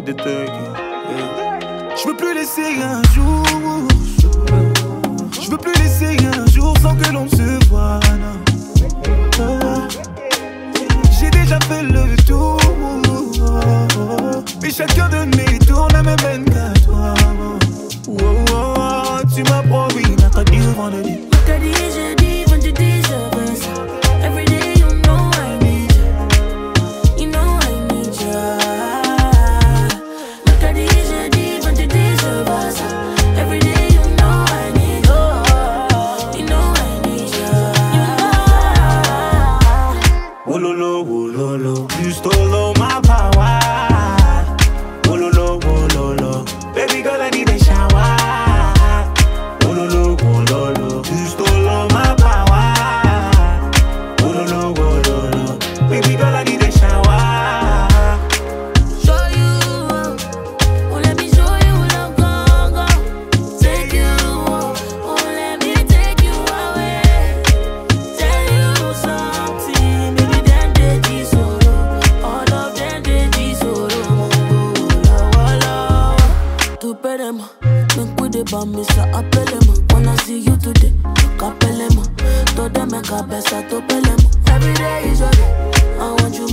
des thugs. Yeah. Je veux plus laisser un jour. Je veux plus laisser un jour sans que l'on se voie. J'ai déjà fait le tour. Mais chacun de mes tours ne me mène qu'à toi. Tu m'as promis mercredi ou vendredi. Mercredi, jeudi, vendredi, je veux ça. Every day you know I need you. You know I need you. Mercredi, jeudi, vendredi, je veux ça. Every day you know I need you. You know I need you. You know. Wololo, wololo, you stole all my power. Wololo, wololo, baby girl I need a shower. Wololo, wololo, you stole all my power. Wololo, wololo, baby girl I need a shower. Show you, oh let me show you love, go. Take you, oh let me take you away. Tell you something, baby them they disoro. All of them they disoro. Walla. Tu perema, make we dey bam me sa apelema. Wanna see you today, capelema. To them make a best to pelema. Every day is your day, I want you